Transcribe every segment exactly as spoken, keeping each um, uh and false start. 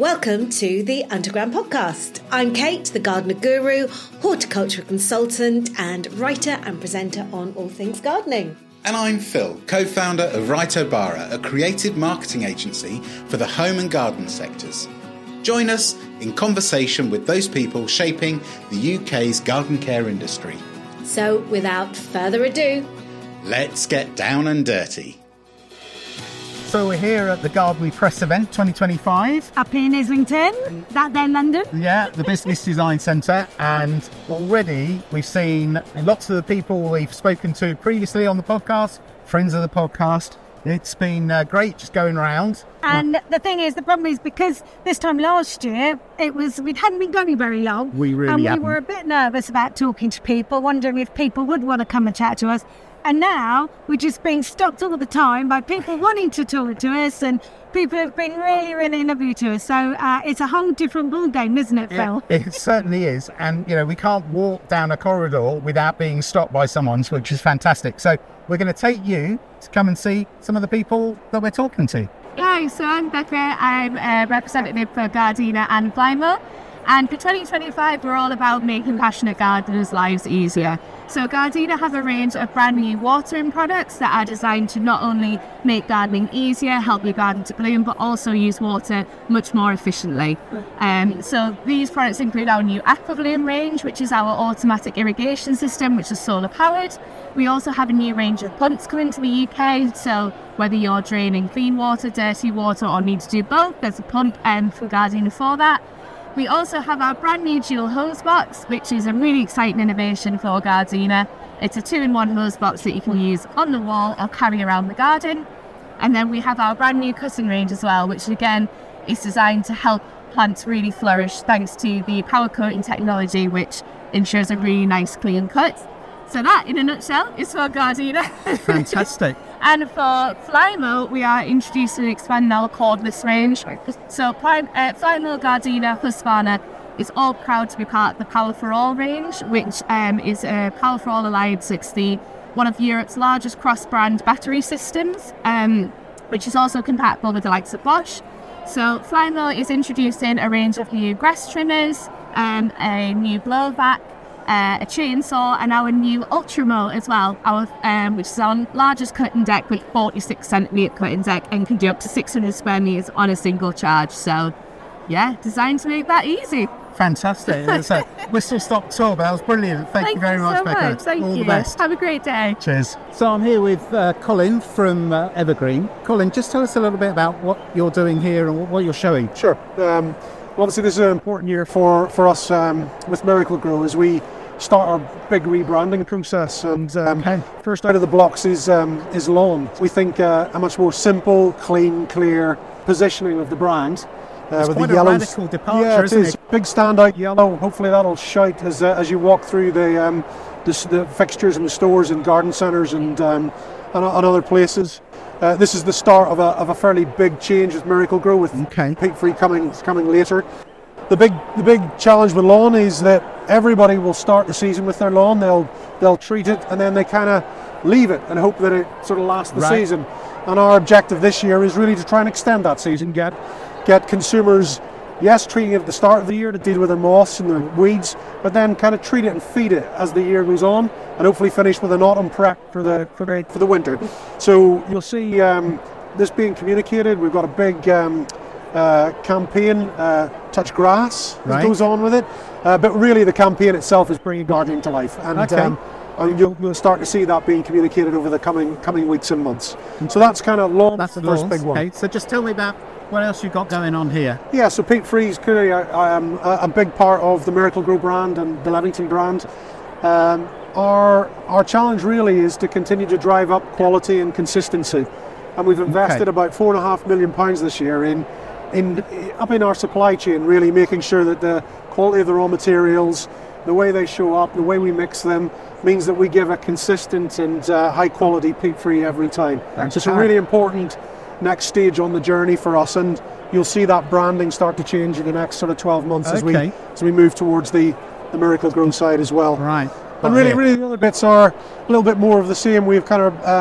Welcome to the Underground Podcast. I'm Kate, the gardener guru, horticulture consultant and writer and presenter on all things gardening. And I'm Phil, co-founder of Rito Bara, a creative marketing agency for the home and garden sectors. Join us in conversation with those people shaping the U K's garden care industry. So without further ado, let's get down and dirty. So we're here at the Garden Press event twenty twenty-five. Up in Islington, that then London. Yeah, the Business Design Centre. And already we've seen lots of the people we've spoken to previously on the podcast, friends of the podcast. It's been uh, great just going around. And the thing is, the problem is because this time last year, it was we hadn't been going very long. We really And we haven't. were a bit nervous about talking to people, wondering if people would want to come and chat to us. And now we're just being stopped all the time by people wanting to talk to us, and people have been really, really lovely to us. So uh, it's a whole different ball game, isn't it, Phil? Yeah, it certainly is. And, you know, we can't walk down a corridor without being stopped by someone, which is fantastic. So we're going to take you to come and see some of the people that we're talking to. Hi, so I'm Becca. I'm a representative for Gardena and Flymo. And for twenty twenty-five, we're all about making passionate gardeners' lives easier. So Gardena have a range of brand new watering products that are designed to not only make gardening easier, help your garden to bloom, but also use water much more efficiently. Um, so these products include our new AquaBloom range, which is our automatic irrigation system, which is solar powered. We also have a new range of pumps coming to the U K. So whether you're draining clean water, dirty water, or need to do both, there's a pump um, from Gardena for that. We also have our brand new dual hose box, which is a really exciting innovation for Gardena. It's a two-in-one hose box that you can use on the wall or carry around the garden. And then we have our brand new cutting range as well, which again is designed to help plants really flourish thanks to the power coating technology, which ensures a really nice clean cut. So that, in a nutshell, is for Gardena. Fantastic. And for Flymo, we are introducing and expanding our cordless range. So Prime, uh, Flymo, Gardena, Husqvarna is all proud to be part of the Power for All range, which um, is a Power for All Alliance. It's the one of Europe's largest cross-brand battery systems, um, which is also compatible with the likes of Bosch. So Flymo is introducing a range of new grass trimmers, um, a new blow vac, Uh, a chainsaw, and our new Ultramo as well, our um, which is our largest cutting deck with forty-six centimetre cutting deck and can do up to six hundred square metres on a single charge. So, yeah, designed to make that easy. Fantastic. It's a whistle-stop tour, but that was brilliant. Thank, Thank you very you much, so Becca. much. Thank All you. the best. Have a great day. Cheers. So I'm here with uh, Colin from uh, Evergreen. Colin, just tell us a little bit about what you're doing here and what you're showing. Sure. Um, well, obviously, this is an important year for, for us um, with Miracle-Gro as we start our big rebranding process. And um, Okay. first out of the blocks is um, is lawn. We think uh, a much more simple, clean, clear positioning of the brand. Uh, It's with quite the a yellows. radical departure, yeah, it isn't is. it? Big standout yellow. Hopefully that'll shout as uh, as you walk through the um, the, the fixtures in the stores and garden centres and um, and, and other places. Uh, this is the start of a of a fairly big change with Miracle-Gro, with Okay. peat-free coming coming later. The big the big challenge with lawn is that everybody will start the season with their lawn. They'll they'll treat it and then they kind of leave it and hope that it sort of lasts the Right. season. And our objective this year is really to try and extend that season, get get consumers, yes, treating it at the start of the year to deal with their moths and their weeds, but then kind of treat it and feed it as the year goes on, and hopefully finish with an autumn prep for the for the, for the winter. So you'll see um, this being communicated. We've got a big um, Uh, campaign, uh, Touch Grass, that Right. goes on with it. Uh, but really the campaign itself is bringing gardening to life. And Okay. um, and you'll, you'll start to see that being communicated over the coming coming weeks and months. So that's kind of lawn, That's the first lawns. big one. Okay. So just tell me about what else you've got going on here. Yeah, so peat free is clearly a, um, a, a big part of the Miracle-Gro brand and the Levington brand. Um, our our challenge really is to continue to drive up quality and consistency. And we've invested Okay. about four and a half million pounds this year in in up in our supply chain, really making sure that the quality of the raw materials, the way they show up, the way we mix them, means that we give a consistent and uh, high quality peat-free every time. So it's a really important next stage on the journey for us, and you'll see that branding start to change in the next sort of twelve months as we Okay. as we move towards the, the Miracle-Gro side as well. Right. And really, really the other bits are a little bit more of the same. We've kind of um,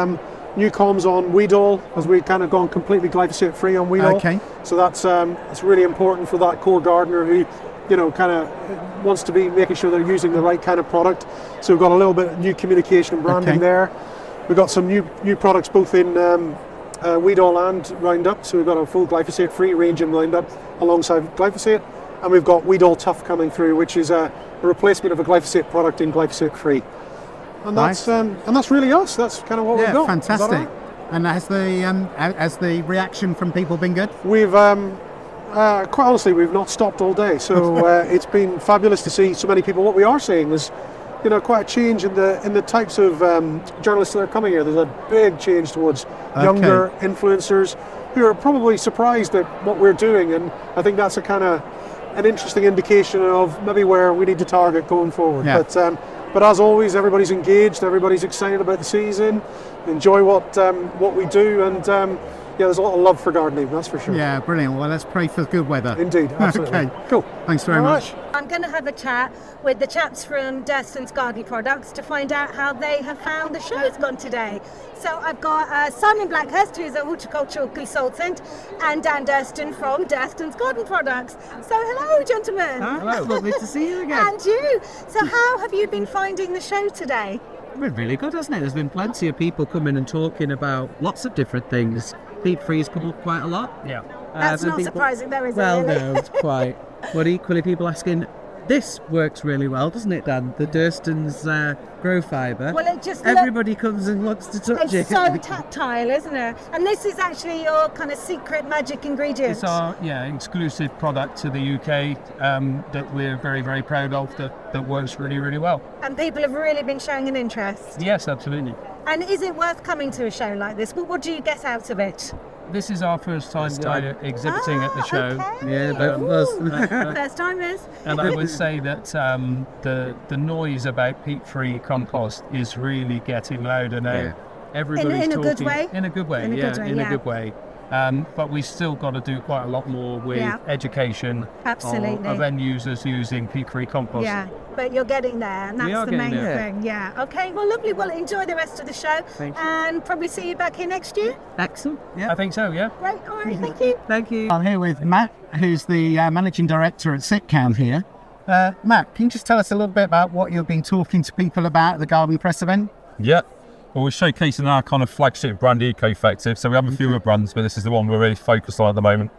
new comms on Weedol, as we've kind of gone completely glyphosate free on Weedol. Okay. So that's um, it's really important for that core gardener who, you know, kind of wants to be making sure they're using the right kind of product. So we've got a little bit of new communication and branding Okay. there. We've got some new new products both in um, uh, Weedol and Roundup. So we've got a full glyphosate free range in Roundup alongside glyphosate. And we've got Weedol Tough coming through, which is a, a replacement of a glyphosate product in glyphosate free. And that's Nice. um, and that's really us. That's kind of what we've Yeah, got. Is that fantastic. all right? And has the um, has the reaction from people been good? We've um, uh, quite honestly, we've not stopped all day. So uh, it's been fabulous to see so many people. What we are seeing is, you know, quite a change in the in the types of um, journalists that are coming here. There's a big change towards younger influencers who are probably surprised at what we're doing, and I think that's a kind of an interesting indication of maybe where we need to target going forward. Yeah. But um, but as always, everybody's engaged, everybody's excited about the season, enjoy what um, what we do, and um, yeah, there's a lot of love for gardening, that's for sure. Yeah, brilliant. Well, let's pray for good weather. Indeed, absolutely. Okay. Cool. Thanks very All right. much. I'm going to have a chat with the chaps from Durston's Garden Products to find out how they have found the show's gone today. So I've got uh, Simon Blackhurst, who's a horticultural consultant, and Dan Durston from Durston's Garden Products. So hello, gentlemen. Hello, lovely to see you again. And you. So how have you been finding the show today? Been really good, hasn't it? There's been plenty of people coming and talking about lots of different things. Peat free's come up quite a lot. Yeah. That's Uh, not people- surprising, though, is Well, it? Really? no, it's quite. But equally, people asking, this works really well, doesn't it, Dan? The Durston's uh, grow fibre. Well, it just look- Everybody comes and wants to touch It's it. so tactile, isn't it? And this is actually your kind of secret magic ingredient. It's our yeah exclusive product to the U K um, that we're very very proud of. That that works really really well. And people have really been showing an interest. Yes, absolutely. And is it worth coming to a show like this? What, what do you get out of it? This is our first time uh, exhibiting at the Ah, show. okay. Yeah, both of us. Ooh, First timers. And I would say that um, the the noise about peat-free compost is really getting louder now. Yeah. Everybody's In a good talking way? in a good way. In a yeah, good way, in yeah. a good way. Um, but we still got to do quite a lot more with Yeah. education Absolutely. of, of end users using peat-free compost. Yeah, but you're getting there, and We that's are the getting main there. thing. Yeah. Okay. Well, lovely. Well, enjoy the rest of the show, Thank you. and probably see you back here next year. Excellent. I Yeah. think so. Yeah. Great. All right. Thank you. Thank you. I'm here with Matt, who's the uh, managing director at Sitcam here. Uh, Matt, can you just tell us a little bit about what you've been talking to people about at the Garden Press event? Yeah. Well, we're showcasing our kind of flagship brand, Eco-Effective. So we have a few other brands, but this is the one we're really focused on at the moment.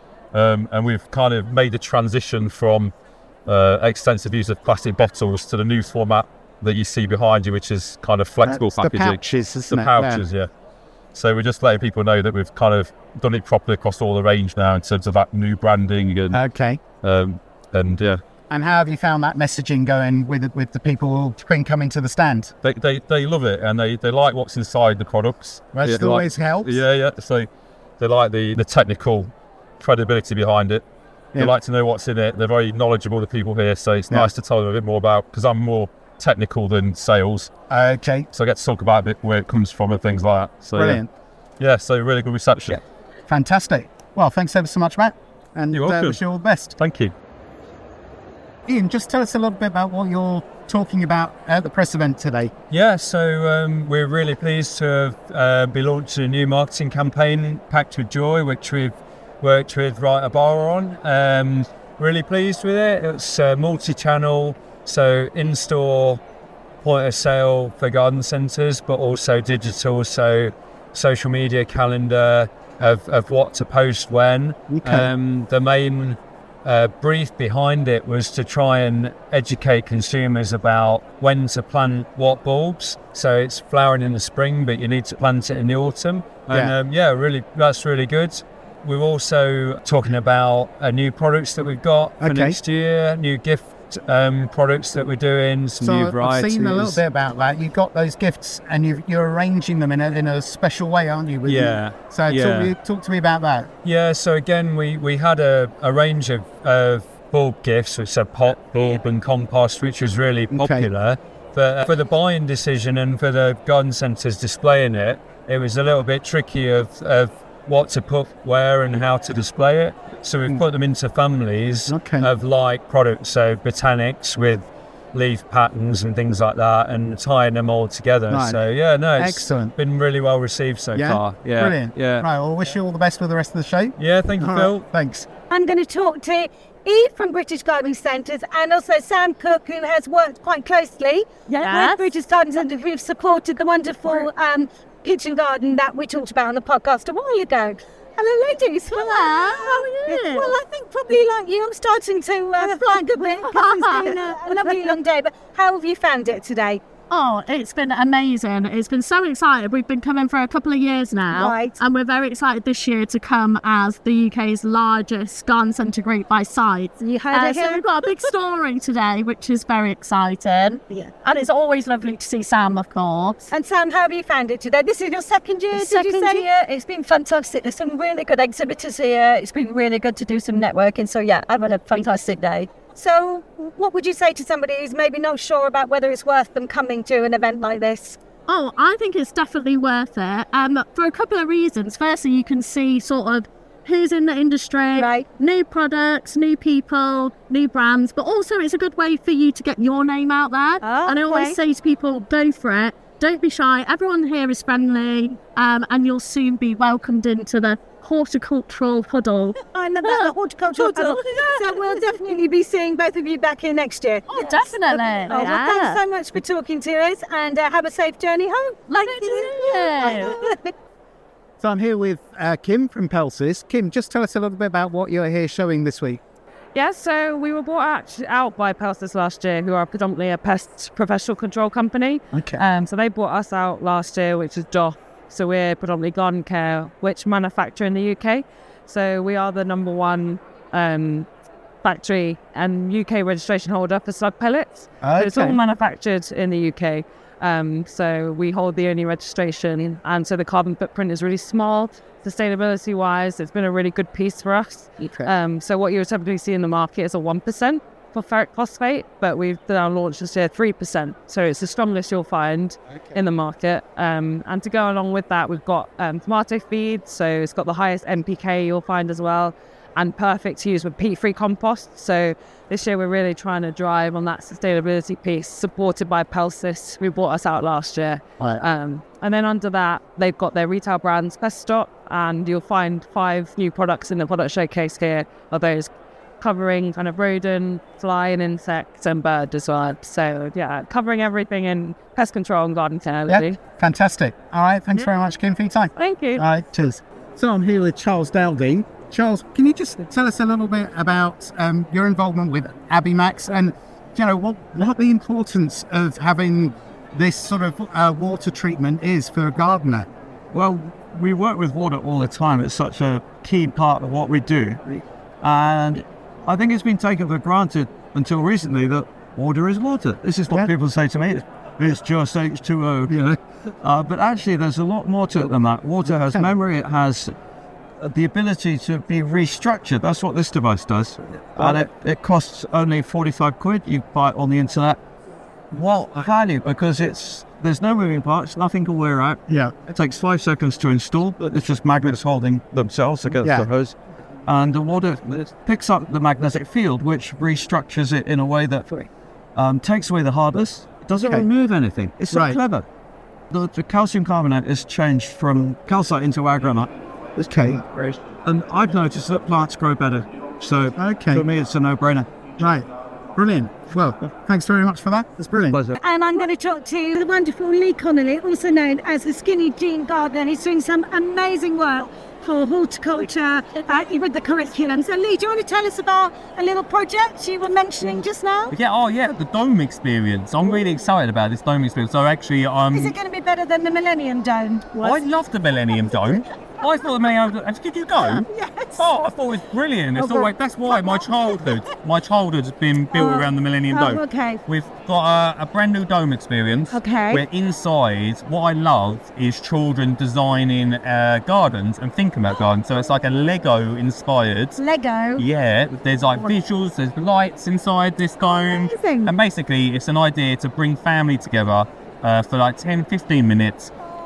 Um, and we've kind of made a transition from uh, extensive use of plastic bottles to the new format that you see behind you, which is kind of flexible That's the packaging. pouches, isn't the it? pouches, yeah. So we're just letting people know that we've kind of done it properly across all the range now in terms of that new branding and Okay. um, and yeah. And how have you found that messaging going with with the people who've been coming to the stand? They, they they love it and they, they like what's inside the products. Which Yeah, they always like, helps. Yeah, yeah. So they like the, the technical credibility behind it. They Yeah. like to know what's in it. They're very knowledgeable, the people here. So it's Yeah. nice to tell them a bit more about, because I'm more technical than sales. Okay. So I get to talk about a bit where it comes from and things like that. So, yeah. Brilliant. Yeah, so really good reception. Fantastic. Well, thanks ever so much, Matt. And You're uh, welcome. wish you all the best. Thank you. Ian, just tell us a little bit about what you're talking about at the press event today. Yeah, so um, we're really pleased to have uh, be launching a new marketing campaign, Packed with Joy, which we've worked with Writer Bar on. Um, really pleased with it. It's uh, multi-channel, so in-store, point of sale for garden centres, but also digital, so social media calendar of, of what to post when. Okay. Um, the main uh, brief behind it was to try and educate consumers about when to plant what bulbs. So it's flowering in the spring, but you need to plant it in the autumn. And Yeah. um, yeah, really, that's really good. We're also talking about uh, new products that we've got for Okay. next year, new gift um, products that we're doing, some So new I've varieties. seen a little bit about that. You've got those gifts and you've, you're arranging them in a, in a special way, aren't you? with Yeah, them? So yeah. Talk, me, talk to me about that. Yeah, so again, we, we had a, a range of, of bulb gifts, which are pot, bulb and compost, which was really popular. But uh, for the buying decision and for the garden centres displaying it, it was a little bit tricky of, of what to put where and how to display it. So we've put them into families Okay. of like products, so botanics with leaf patterns and things like that, and tying them all together. Right. So yeah, no, it's Excellent. been really well received so Yeah? far. Yeah, Brilliant. Yeah, Right, well, wish you all the best with the rest of the show. yeah. Thank you, All Phil. right, thanks. I'm going to talk to Eve from British Gardening Centres and also Sam Cook, who has worked quite closely Yes. with British Gardening Centres, who've supported the wonderful um, kitchen garden that we talked about on the podcast a while ago. Hello, ladies. Hello, how are you? Well, I think probably like you, I'm starting to uh, flag a bit because it's been a, a lovely long day. But how have you found it today? Oh, it's been amazing. It's been so exciting. We've been coming for a couple of years now. Right. And we're very excited this year to come as the U K's largest garden centre group by size. You heard Uh, it so here. we've got a big story today, which is very exciting. Yeah. And it's always lovely to see Sam, of course. And Sam, how have you found it today? This is your second year, did you say? year. It's been fantastic. There's some really good exhibitors here. It's been really good to do some networking. So yeah, I've had a fantastic day. So what would you say to somebody who's maybe not sure about whether it's worth them coming to an event like this? Oh, I think it's definitely worth it. Um, for a couple of reasons. Firstly, you can see sort of who's in the industry, Right. new products, new people, new brands, but also it's a good way for you to get your name out there. Oh, and I always okay. say to people, go for it. Don't be shy. Everyone here is friendly, um, and you'll soon be welcomed into the horticultural huddle. I love that, the horticultural Huddle. huddle. So we'll definitely be seeing both of you back here next year. Oh, definitely. Oh, well, thanks so much for talking to us, and uh, have a safe journey home. Like you. So I'm here with uh, Kim from Pelsis. Kim, just tell us a little bit about what you're here showing this week. Yeah, so we were bought out, out by Pelsis last year, who are predominantly a pest professional control company. Okay. Um, so they bought us out last year, which is D O F. So we're predominantly garden care, which manufacture in the U K. So we are the number one um, factory and U K registration holder for slug pellets. So it's all Okay. manufactured in the U K. Um, so we hold the only registration, and so the carbon footprint is really small. Sustainability wise, it's been a really good piece for us. Okay. Um, so what you would typically see in the market is a one percent for ferric phosphate, but we've now launched this year three percent. So it's the strongest you'll find in the market. Um, and to go along with that, we've got um, tomato feed, so it's got the highest N P K you'll find as well, and perfect to use with peat-free compost. So this year we're really trying to drive on that sustainability piece, supported by Pelsis, who bought us out last year. Right. Um, and then under that, they've got their retail brands, Pest Stop, and you'll find five new products in the product showcase here, of those covering kind of rodent, fly and insect and bird as well. So yeah, covering everything in pest control and garden care. Yeah, really. fantastic. All right, thanks very much, Kim, for your time. Thank you. All right, cheers. So I'm here with Charles Dowding. Charles, can you just tell us a little bit about um, your involvement with Abimax and, you know, what, what the importance of having this sort of uh, water treatment is for a gardener? Well, we work with water all the time. It's such a key part of what we do. And I think it's been taken for granted until recently that water is water. This is what Yeah. people say to me. It's just H two O, you know. Uh, but actually, there's a lot more to it than that. Water has memory. It has uh, the ability to be restructured. That's what this device does. And it, it costs only forty-five quid. You buy it on the internet. What value? Because it's there's no moving parts, nothing to wear out. Yeah. It takes five seconds to install. It's just magnets holding themselves against Yeah. the hose. And the water picks up the magnetic field, which restructures it in a way that um, takes away the hardness. It doesn't Okay. remove anything. It's so Right. clever. The, the calcium carbonate is changed from calcite into aggronite. Okay. And I've noticed that plants grow better. So Okay. for me, it's a no-brainer. Right. Brilliant. Well, thanks very much for that. That's brilliant. Pleasure. And I'm going to talk to the wonderful Lee Connolly, also known as the Skinny Jean Gardener. He's doing some amazing work for horticulture uh, with the curriculum. So Lee, do you want to tell us about a little project you were mentioning just now? Yeah, oh yeah, the dome experience. I'm really excited about this dome experience. So actually, um, Is it going to be better than the Millennium Dome? I love the Millennium Dome. I thought the Millennium Dome. Did you go? Yes. Oh, I thought it was brilliant. It's always, that's why my childhood, my childhood's been built Oh. around the Millennium Oh, Dome. okay. We've got a, a brand new dome experience. Okay. Where inside, what I love is children designing uh, gardens and thinking about gardens. So it's like a Lego inspired. Lego. Yeah, there's like visuals, there's lights inside this dome. Amazing. And basically, it's an idea to bring family together uh, for like ten, fifteen minutes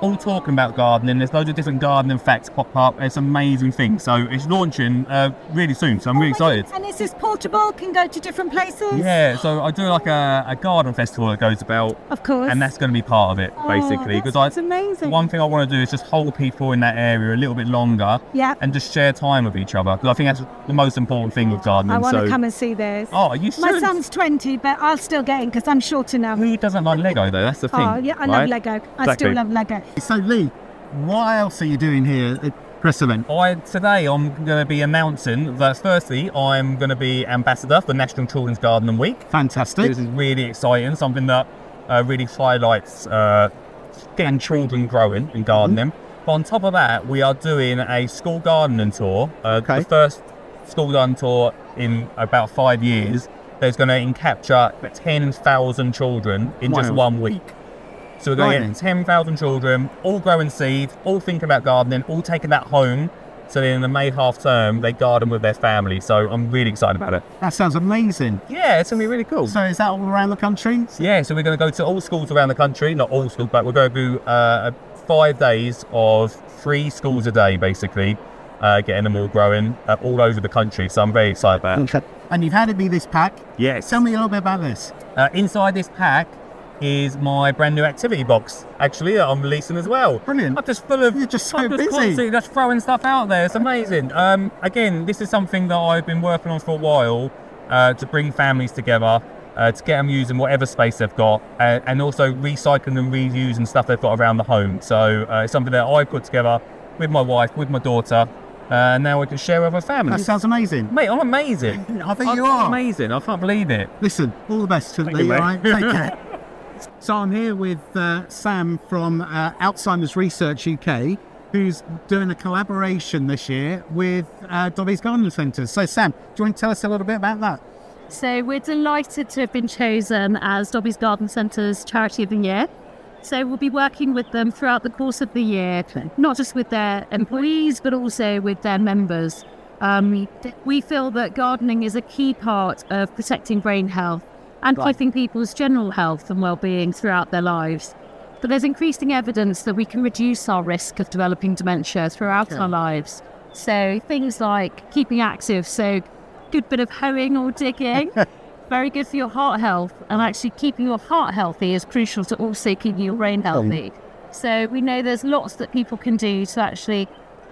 all talking about gardening. There's loads of different gardening facts pop up. It's an amazing thing. So it's launching uh, really soon. So I'm really excited. And is this portable? Can go to different places? Yeah, so I do like a, a garden festival that goes about. Of course. And that's going to be part of it, Oh, basically. that's- Because I that's amazing. One thing I want to do is just hold people in that area a little bit longer. Yeah. And just share time with each other. Because I think that's the most important thing with gardening. I want to so. come and see this. Oh, you My should. son's twenty, but I'll still get in because I'm short enough. Who doesn't like Lego though? That's the thing. Oh, yeah, I love right? Lego. I Exactly. still love Lego. So Lee, what else are you doing here at Press Event? I, today I'm going to be announcing that firstly I'm going to be ambassador for National Children's Gardening Week. Fantastic. This is really exciting, something that uh, really highlights uh, getting children growing and gardening. Mm-hmm. But on top of that, we are doing a school gardening tour. Uh, okay. The first school garden tour in about five years. There's going to capture ten thousand children in Wow. just one week. So we're going to Right. get ten thousand children, all growing seed, all thinking about gardening, all taking that home. So then in the May half term, they garden with their family. So I'm really excited about it. That sounds amazing. Yeah, it's going to be really cool. So is that all around the country? Yeah, so we're going to go to all schools around the country. Not all schools, but we're going to do uh, five days of three schools a day, basically, uh, getting them all growing uh, all over the country. So I'm very excited about it. And you've handed me this pack. Yes. Tell me a little bit about this. Uh, inside this pack is my brand new activity box, actually, that I'm releasing as well. Brilliant. I'm just full of... You're just so I'm just busy. constantly just throwing stuff out there. It's amazing. Um, again, this is something that I've been working on for a while uh, to bring families together, uh, to get them using whatever space they've got, uh, and also recycling and reusing stuff they've got around the home. So uh, it's something that I put together with my wife, with my daughter, uh, and now we can share with our families. That sounds amazing. Mate, I'm amazing. I think I'm you are. amazing. I can't believe it. Listen, all the best to Thank Lee, you, all mate. right? Take care. So I'm here with uh, Sam from uh, Alzheimer's Research U K, who's doing a collaboration this year with uh, Dobbies Garden Centres. So Sam, do you want to tell us a little bit about that? So we're delighted to have been chosen as Dobbies Garden Centre's Charity of the Year. So we'll be working with them throughout the course of the year, not just with their employees, but also with their members. Um, we feel that gardening is a key part of protecting brain health and Right. fighting people's general health and well-being throughout their lives. But there's increasing evidence that we can reduce our risk of developing dementia throughout Okay. our lives. So things like keeping active, so good bit of hoeing or digging, very good for your heart health, and actually keeping your heart healthy is crucial to also keeping your brain healthy. So we know there's lots that people can do to actually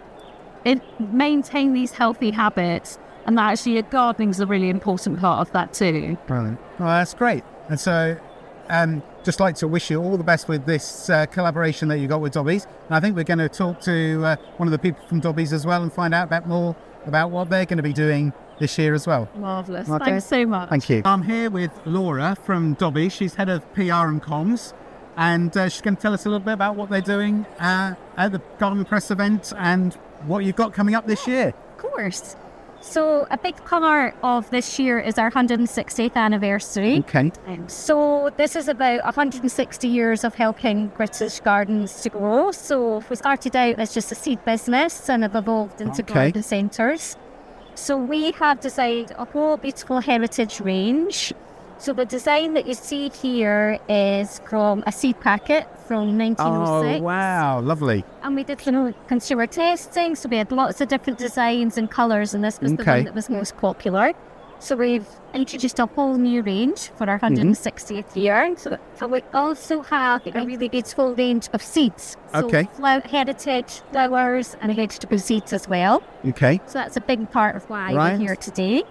in, maintain these healthy habits, and that actually gardening is a really important part of that too. Brilliant. Well, that's great. And so, um, just like to wish you all the best with this uh, collaboration that you got with Dobbies. And I think we're going to talk to uh, one of the people from Dobbies as well and find out about more about what they're going to be doing this year as well. Marvellous. Okay. Thanks so much. Thank you. I'm here with Laura from Dobbies. She's head of P R and comms, and uh, she's going to tell us a little bit about what they're doing uh, at the Garden Press event and what you've got coming up this year. Of course. So a big part of this year is our one hundred sixtieth anniversary. Okay. Um, so this is about one hundred sixty years of helping British gardens to grow. So we started out as just a seed business and have evolved into Okay. garden centres. So we have designed a whole beautiful heritage range. So the design that you see here is from a seed packet from nineteen oh six. Oh, wow. Lovely. And we did some consumer testing, so we had lots of different designs and colours, and this was the Okay. one that was most popular. So we've introduced a whole new range for our one hundred sixtieth year. So, so we also have a really beautiful range of seeds. So Okay. flower, heritage flowers and vegetable seeds as well. Okay. So that's a big part of why Right. we're here today.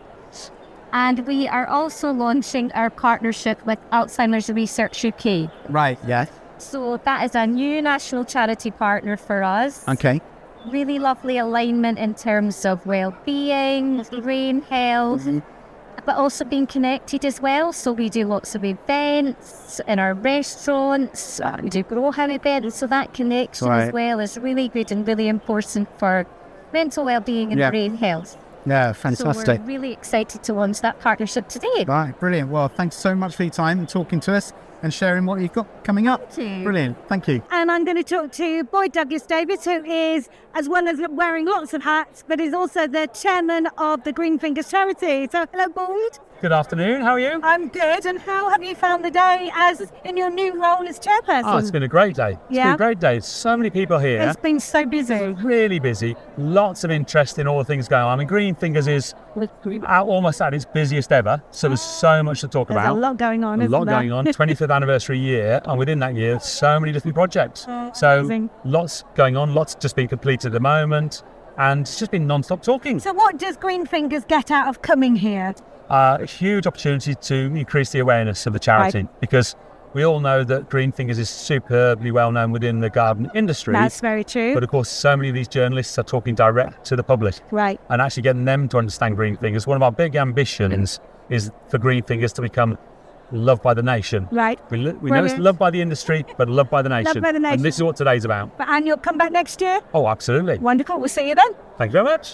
And we are also launching our partnership with Alzheimer's Research U K. Right. Yeah. So that is a new national charity partner for us. Okay. Really lovely alignment in terms of well-being, brain health, but also being connected as well. So we do lots of events in our restaurants, uh, we do grow home events, so that connection Right. as well is really good and really important for mental well-being and Yeah. brain health. Yeah. So Fantastic. we're really excited to launch that partnership today. Right. Brilliant. Well, thanks so much for your time and talking to us and sharing what you've got coming up. Thank you. Brilliant. Thank you. And I'm going to talk to Boyd Douglas Davis, who is, as well as wearing lots of hats, but is also the chairman of the Green Fingers charity. So, hello, Boyd. Good afternoon, how are you? I'm good, and how have you found the day as in your new role as chairperson? Oh, it's been a great day. It's Yeah. been a great day. So many people here. It's been so busy. Really busy. Lots of interest in all the things going on. I mean, Green Fingers is out, almost at its busiest ever, so there's so much to talk There's about. a lot going on, A isn't lot there? going on. twenty-fifth anniversary year, and within that year, so many different projects. Oh, so amazing. lots going on, lots just being completed at the moment, and it's just been non-stop talking. So what does Green Fingers get out of coming here? Uh, a huge opportunity to increase the awareness of the charity, Right. because we all know that Green Fingers is superbly well known within the garden industry. That's very true. But of course, so many of these journalists are talking direct to the public. Right. And actually getting them to understand Green Fingers. One of our big ambitions is for Green Fingers to become loved by the nation. Right. We, lo- we know it's Brilliant. loved by the industry, but loved by the nation. by the nation. And this is what today's about. But, and you'll come back next year? Oh, absolutely. Wonderful. We'll see you then. Thank you very much.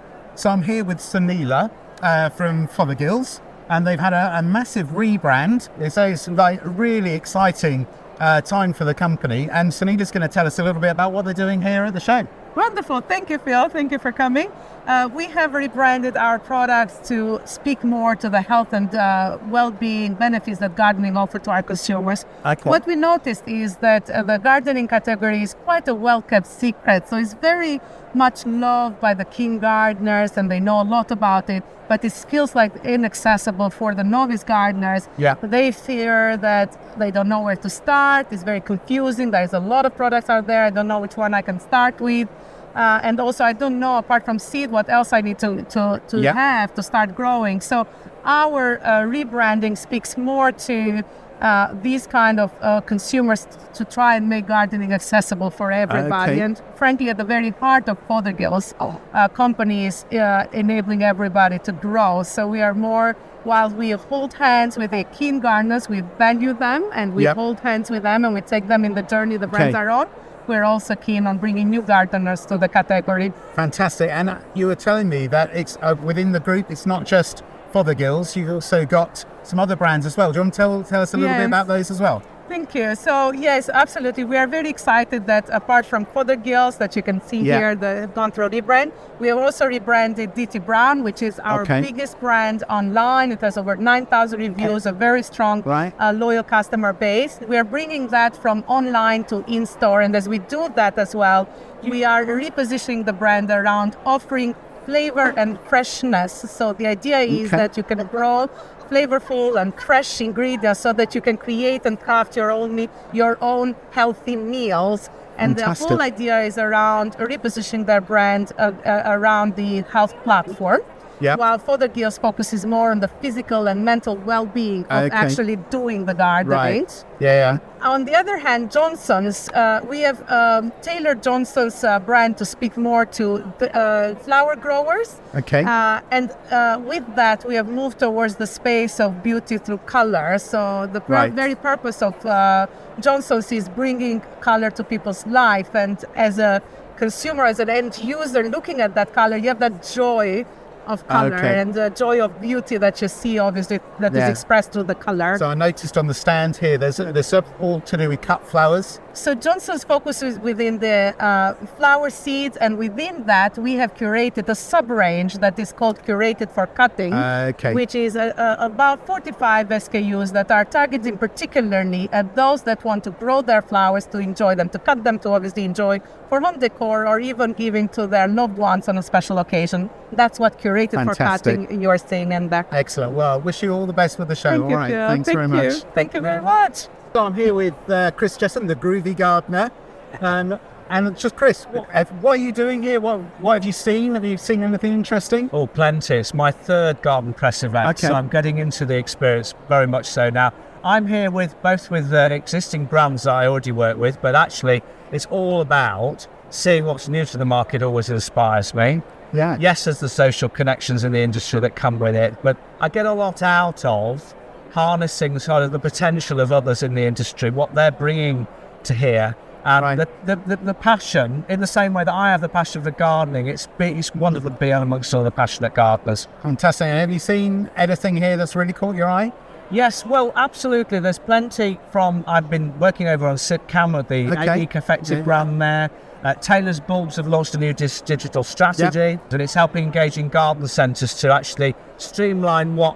So I'm here with Sunila uh, from Fothergills, and they've had a, a massive rebrand. It's, it's like a really exciting uh, time for the company, and Sunila's going to tell us a little bit about what they're doing here at the show. Wonderful. Thank you, Phil. Thank you for coming. Uh, we have rebranded our products to speak more to the health and uh, well-being benefits that gardening offers to our consumers. Okay. What we noticed is that uh, the gardening category is quite a well-kept secret. So it's very much loved by the keen gardeners, and they know a lot about it, but it feels like inaccessible for the novice gardeners. Yeah. They fear that they don't know where to start. It's very confusing. There's a lot of products out there. I don't know which one I can start with. Uh, and also, I don't know, apart from seed, what else I need to, to, to Yeah. have to start growing. So our uh, rebranding speaks more to uh, these kind of uh, consumers t- to try and make gardening accessible for everybody. Okay. And frankly, at the very heart of Fothergills, uh, company is uh, enabling everybody to grow. So we are more, while we hold hands with the keen gardeners, we value them, and we Yep. hold hands with them, and we take them in the journey the brands Okay. are on. We're also keen on bringing new gardeners to the category. Fantastic. And uh, you were telling me that it's uh, within the group, it's not just Fothergills, you've also got some other brands as well. Do you want to tell, tell us a little bit Yes. about those as well? Thank you. So yes, absolutely. We are very excited that apart from Fothergills that you can see Yeah. here, the gone through rebrand, we have also rebranded D T Brown, which is our Okay. biggest brand online. It has over nine thousand reviews, a very strong, Right. uh, loyal customer base. We are bringing that from online to in-store, and as we do that as well, we are repositioning the brand around offering flavor and freshness. So the idea is Okay. that you can grow flavorful and fresh ingredients so that you can create and craft your own me- your own healthy meals. And Fantastic. the whole idea is around repositioning their brand uh, uh, around the health platform. Yep. While Fothergills focuses more on the physical and mental well-being of Okay. actually doing the gardening. Right. Yeah, On the other hand, Johnson's, uh, we have um, tailored Johnson's uh, brand to speak more to the, uh, flower growers. yeah. Okay. Uh, and uh, with that, we have moved towards the space of beauty through color. So the pr- Right. very purpose of uh, Johnson's is bringing color to people's life. And as a consumer, as an end user looking at that color, you have that joy of color Okay. and the joy of beauty that you see, obviously, that is Yeah. expressed through the color. So I noticed on the stand here, there's there's all to do with cut flowers. So Johnson's focuses within the uh, flower seeds, and within that we have curated a sub-range that is called Curated for Cutting, Uh, okay. which is uh, uh, about forty-five S K Us that are targeting particularly at those that want to grow their flowers to enjoy them, to cut them to obviously enjoy for home decor or even giving to their loved ones on a special occasion. That's what Curated for Fantastic. Cutting you're seeing in there. Excellent. Well, wish you all the best with the show. Thank all you, right. Phil. Thanks Thank very you. much. Thank you very much. So I'm here with uh, Chris Jesson, the Groovy Gardener. Um, and just Chris, what, uh, what are you doing here? What, what have you seen? Have you seen anything interesting? Oh, plenty. It's my third garden press event, Okay. so I'm getting into the experience very much so now. I'm here with both with uh, existing brands that I already work with, but actually it's all about seeing what's new to the market always inspires me. Yeah. Yes, there's the social connections in the industry that come with it, but I get a lot out of harnessing sort of the potential of others in the industry, what they're bringing to here. And Right. the, the, the, the passion, in the same way that I have the passion for gardening, it's, be, it's wonderful to be amongst all the passionate gardeners. Fantastic. And have you seen anything here that's really caught your eye? Yes, well, absolutely. There's plenty from, I've been working over on Sitcam with the Okay. Eco-Effective Yeah. brand there. Uh, Taylor's Bulbs have launched a new dis- digital strategy, and it's helping engaging garden centres to actually streamline what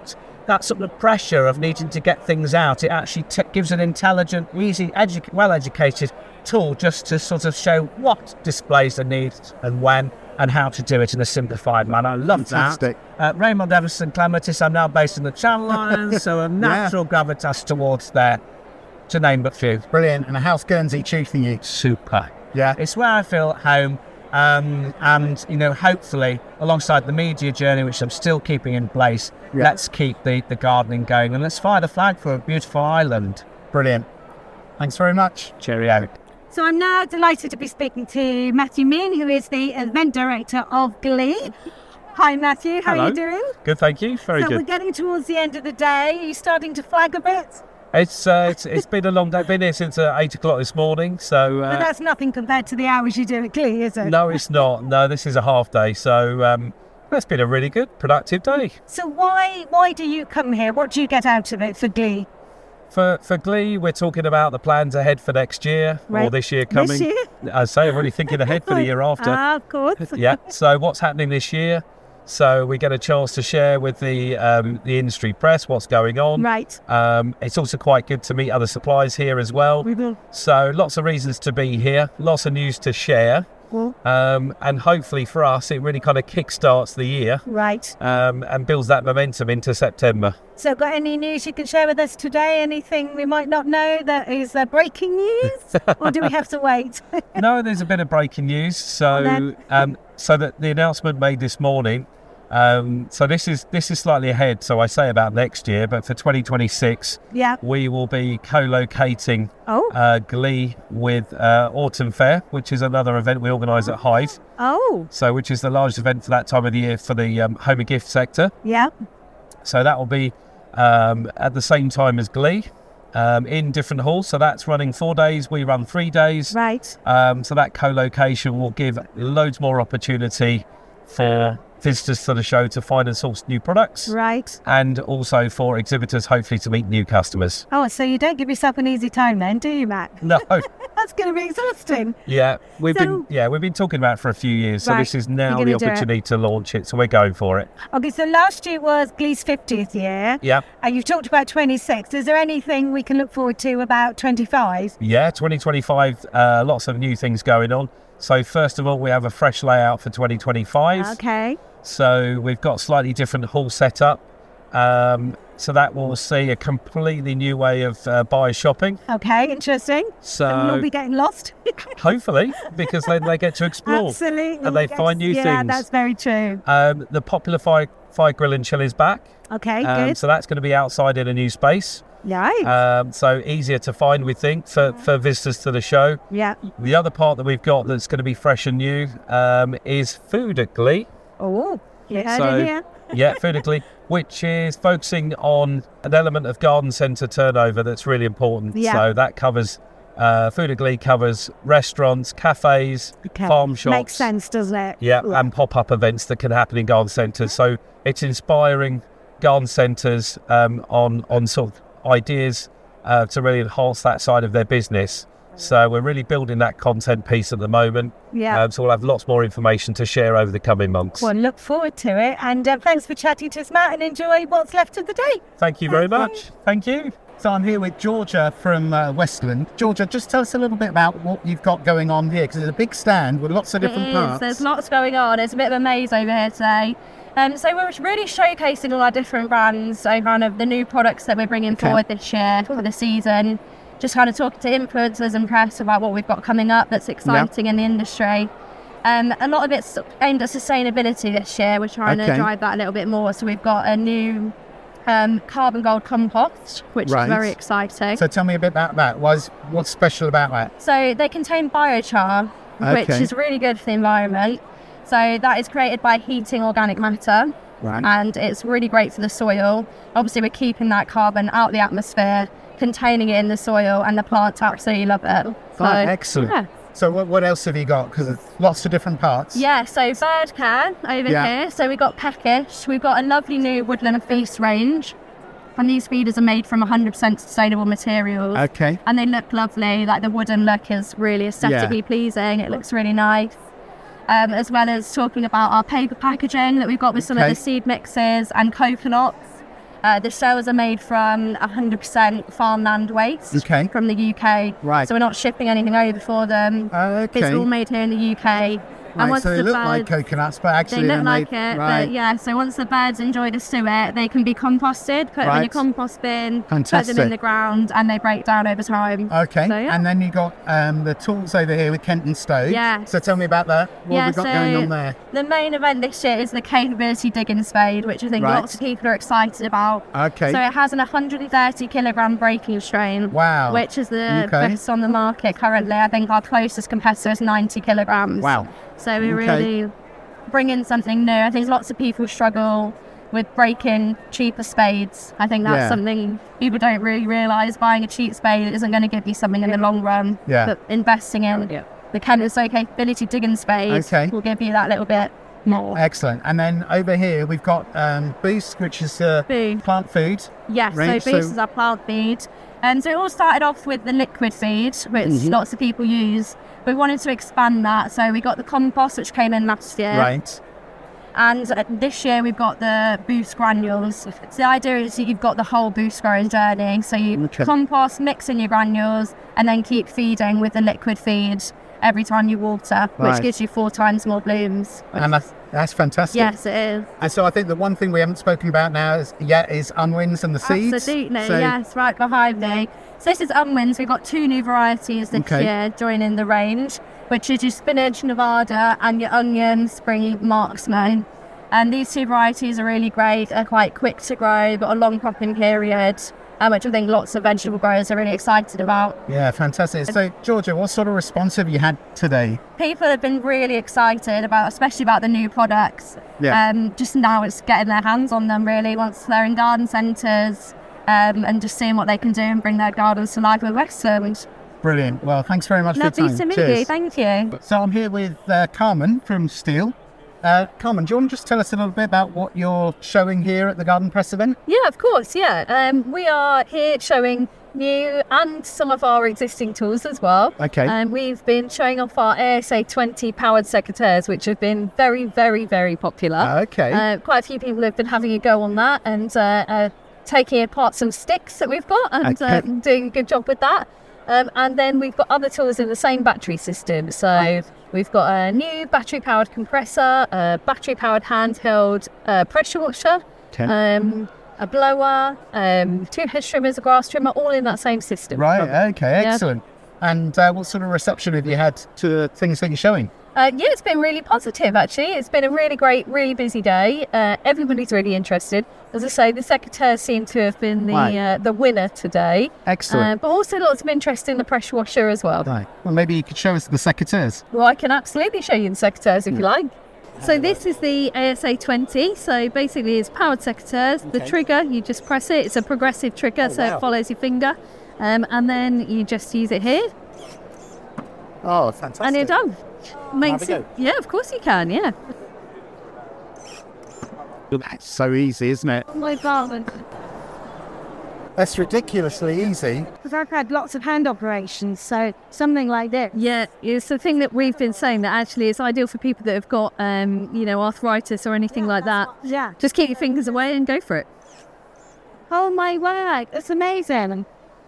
that sort of pressure of needing to get things out. It actually t- gives an intelligent, easy, edu- well-educated tool just to sort of show what displays are needed and when and how to do it in a simplified manner. I love Fantastic. that. Uh, Raymond Everson Clematis, I'm now based in the Channel Islands, so a natural yeah. gravitas towards there, to name but few. Brilliant. And how's Guernsey treating you? Super. Yeah. It's where I feel at home. Um, and, you know, hopefully, alongside the media journey, which I'm still keeping in place, yeah. let's keep the, the gardening going and let's fly the flag for a beautiful island. Brilliant. Thanks very much. Cheerio. So I'm now delighted to be speaking to Matthew Mean, who is the event director of Glee. Hi, Matthew. How Hello. are you doing? Good, thank you. Very so good. So we're getting towards the end of the day. Are you starting to flag a bit? It's uh, it's, it's been a long day. Been here since uh, eight o'clock this morning. So, uh, but that's nothing compared to the hours you do at Glee, is it? No, it's not. No, this is a half day. So um, it's been a really good, productive day. So why why do you come here? What do you get out of it for Glee? For for Glee, we're talking about the plans ahead for next year right. or this year coming. This year? I say I'm already thinking ahead for the year after. Ah, of course. Yeah. So what's happening this year? So we get a chance to share with the um, the industry press what's going on. Right. Um, it's also quite good to meet other suppliers here as well. We will. So lots of reasons to be here, lots of news to share. Cool. Um, and hopefully for us, it really kind of kickstarts the year. Right. Um, and builds that momentum into September. So got any news you can share with us today? Anything we might not know that is uh, breaking news? Or do we have to wait? No, there's a bit of breaking news. So, um, so that the announcement made this morning. Um, so this is this is slightly ahead. So I say about next year, but for twenty twenty-six, yeah, we will be co-locating oh. uh, Glee with uh, Autumn Fair, which is another event we organise at Hyde. Oh, so which is the largest event for that time of the year for the um, home and gift sector. Yeah. So that will be um, at the same time as Glee. Um, in different halls, so that's running four days, we run three days. Right. Um, so that co-location will give loads more opportunity for visitors to the show to find and source new products. Right. And also for exhibitors, hopefully, to meet new customers. Oh, so you don't give yourself an easy time then, do you, Matt? No. That's going to be exhausting. Yeah, we've so, been yeah we've been talking about it for a few years, so right. this is now the opportunity to launch it. So we're going for it. Okay, so last year was Glee's fiftieth year. Yeah. And you've talked about twenty-six. Is there anything we can look forward to about twenty-five? Yeah, twenty twenty-five. Uh, lots of new things going on. So first of all, we have a fresh layout for twenty twenty-five. Okay. So we've got slightly different hall setup. Um, so that will see a completely new way of uh, buyer shopping. Okay, interesting. So we'll not be getting lost. Hopefully, because then they get to explore. Absolutely. And they yes. find new yeah, things. Yeah, that's very true. Um, the popular fire, fire grill and chill is back. Okay, um, good. So that's going to be outside in a new space. Right. Um, so easier to find, we think, for, for visitors to the show. Yeah. The other part that we've got that's going to be fresh and new um, is Food at Glee. Oh, you heard so, it here. Yeah, Food at Glee, which is focusing on an element of garden centre turnover that's really important. Yeah. So that covers, uh, Food at Glee covers restaurants, cafes, okay. farm shops. Makes sense, doesn't it? Yeah, yeah, and pop-up events that can happen in garden centres. So it's inspiring garden centres um, on, on sort of ideas uh, to really enhance that side of their business. So we're really building that content piece at the moment. Yeah. Um, so we'll have lots more information to share over the coming months. Well, look forward to it. And uh, thanks for chatting to us, Matt, and enjoy what's left of the day. Thank you very much. Thank you. So I'm here with Georgia from uh, Westland. Georgia, just tell us a little bit about what you've got going on here, because it's a big stand with lots of different it is. parts. There's lots going on. It's a bit of a maze over here today. Um, so we're really showcasing all our different brands, so kind of the new products that we're bringing okay. forward this year for the season. Just kind of talking to influencers and press about what we've got coming up that's exciting yep. in the industry. Um, a lot of it's aimed at sustainability this year. We're trying okay. to drive that a little bit more. So we've got a new um, carbon gold compost, which right. is very exciting. So tell me a bit about that. What's, what's special about that? So they contain biochar, okay. which is really good for the environment. So that is created by heating organic matter. Right. And it's really great for the soil. Obviously, we're keeping that carbon out of the atmosphere, containing it in the soil, and the plants absolutely love it. So, oh, excellent. Yeah. So what, what else have you got? Because there's lots of different parts. Yeah, so bird care over yeah. here. So we've got peckish. We've got a lovely new woodland feast range. And these feeders are made from one hundred percent sustainable materials. Okay. And they look lovely. Like the wooden look is really aesthetically yeah. pleasing. It looks really nice. Um, as well as talking about our paper packaging that we've got with some okay. of the seed mixes and coconuts. Uh, the shells are made from one hundred percent farmland waste Okay. from the U K. Right. So we're not shipping anything over for them. Okay. It's all made here in the U K. And Right, once so they the look birds, like coconuts, but actually they they're look like made- it, right. but yeah. So once the birds enjoy the suet, they can be composted, put them in Right. your compost bin, put Fantastic. them in the ground, and they break down over time. Okay, So, yeah. and then you got um, the tools over here with Kenton Stove. Yeah. So tell me about that. What yeah, have we got so going on there? the main event this year is the capability digging spade, which I think Right. lots of people are excited about. Okay. So it has an one hundred thirty kilogram breaking strain. Wow. Which is the Okay. best on the market currently. I think our closest competitor is ninety kilograms. Wow. So we Okay. really bring in something new. I think lots of people struggle with breaking cheaper spades. I think that's Yeah. something people don't really realise. Buying a cheap spade isn't going to give you something in the long run. Yeah. But investing in the Kenton Stove capability digging spade Okay. will give you that little bit more. Excellent. And then over here we've got um, Boost, which is uh, Food. plant food. Yes, range. so Boost is our plant feed. And so it all started off with the liquid feed, which Mhm. lots of people use. We wanted to expand that, so we got the compost, which came in last year. Right. And uh, this year we've got the Boost granules. So the idea is that you've got the whole Boost growing journey. So you Okay. compost, mix in your granules, and then keep feeding with the liquid feed every time you water, which Right. gives you four times more blooms. And that's, that's fantastic. Yes, it is. And so I think the one thing we haven't spoken about now is yet is unwinds and the seeds. Absolutely, So- yes, right behind me. So this is unwinds. We've got two new varieties this Okay. year joining the range, which is your spinach Nevada and your onion spring marksman. And these two varieties are really great. They're quite quick to grow, but a long cropping period, um, which I think lots of vegetable growers are really excited about. Yeah, fantastic. So Georgia, what sort of response have you had today? People have been really excited about, especially about the new products. Yeah. Um, just now it's getting their hands on them really once they're in garden centres, um, and just seeing what they can do and bring their gardens to life with Westland. Brilliant. Well, thanks very much Lovely for your to time. meet Cheers. you. Thank you. So I'm here with uh, Carmen from Steel. Uh, Carmen, do you want to just tell us a little bit about what you're showing here at the Garden Press event? Yeah, of course, yeah. Um, we are here showing new and some of our existing tools as well. Okay. Um, we've been showing off our A S A twenty powered secateurs, which have been very, very, very popular. Okay. Uh, quite a few people have been having a go on that and uh, uh, taking apart some sticks that we've got and Okay. uh, doing a good job with that. Um, and then we've got other tools in the same battery system. So we've got a new battery-powered compressor, a battery-powered handheld uh, pressure washer, Okay. um, a blower, um, two hedge trimmers, a grass trimmer, all in that same system. Right, okay, Yeah. excellent. And uh, what sort of reception have you had to the things that you're showing? Uh, yeah, it's been really positive, actually. It's been a really great, really busy day. Uh, everybody's really interested. As I say, the secateurs seem to have been the Right. uh, the winner today. Excellent. Uh, but also lots of interest in the pressure washer as well. Right. Well, maybe you could show us the secateurs. Well, I can absolutely show you the secateurs if you like. So this is the A S A twenty. So basically it's powered secateurs. The trigger, you just press it. It's a progressive trigger, so wow. it follows your finger. Um, and then you just use it here Oh, fantastic. and you're done. Makes have a it, yeah, of course you can, yeah. That's so easy, isn't it? Oh my God. That's ridiculously easy. Because I've had lots of hand operations, so something like this. Yeah, it's the thing that we've been saying that actually it's ideal for people that have got, um, you know, arthritis or anything like that. Yeah. Just keep your fingers away and go for it. Oh my word, that's amazing.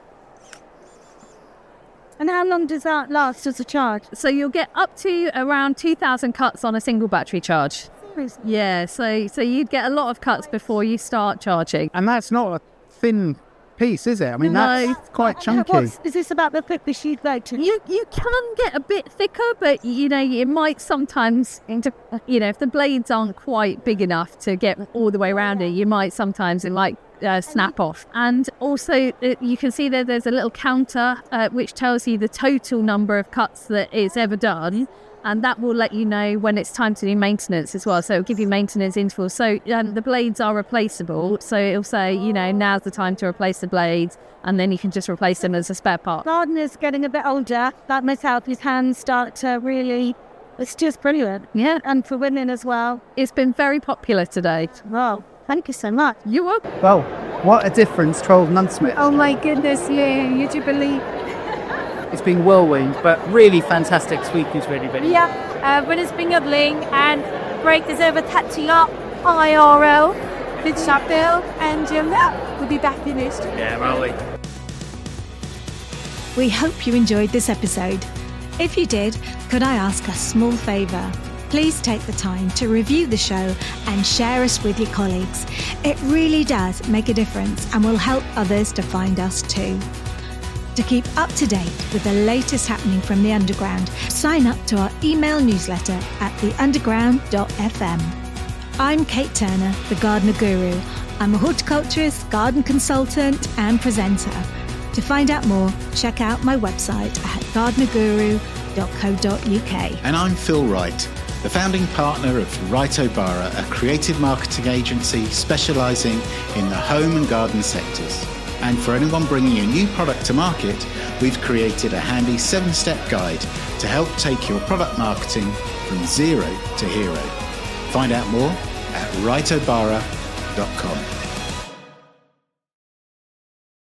And how long does that last as a charge? So you'll get up to around two thousand cuts on a single battery charge. Yeah, so so you'd get a lot of cuts before you start charging. And that's not a thin piece, is it? I mean, No. that's quite chunky. What's, is this about the thickness you'd like to? You you can get a bit thicker, but you know it might sometimes, you know, if the blades aren't quite big enough to get all the way around it, you might sometimes it might uh, snap off. And also uh, you can see that there's a little counter uh, which tells you the total number of cuts that it's ever done. And that will let you know when it's time to do maintenance as well. So it'll give you maintenance intervals. So um, the blades are replaceable. So it'll say, you know, now's the time to replace the blades. And then you can just replace them as a spare part. Gardener's getting a bit older. That must help his hands start to really... It's just brilliant. Yeah. And for women as well. It's been very popular today. Wow. Thank you so much. You're welcome. Well, what a difference twelve months made. Oh my goodness, yeah. You do believe... It's been whirlwind, but really fantastic speakers, really, really. Yeah, uh, but it's been lovely and great. There's over catching up I R L It's Sharpdale, and um, yeah, we'll be back in East. Yeah, Molly. We hope you enjoyed this episode. If you did, could I ask a small favour? Please take the time to review the show and share us with your colleagues. It really does make a difference and will help others to find us too. To keep up to date with the latest happening from the Underground, sign up to our email newsletter at the underground dot f m. I'm Kate Turner, the Gardener Guru. I'm a horticulturist, garden consultant and presenter. To find out more, check out my website at gardener guru dot co dot u k. And I'm Phil Wright, the founding partner of Wright O'Bara, a creative marketing agency specialising in the home and garden sectors. And for anyone bringing a new product to market, we've created a handy seven-step guide to help take your product marketing from zero to hero. Find out more at wright o'bara dot com.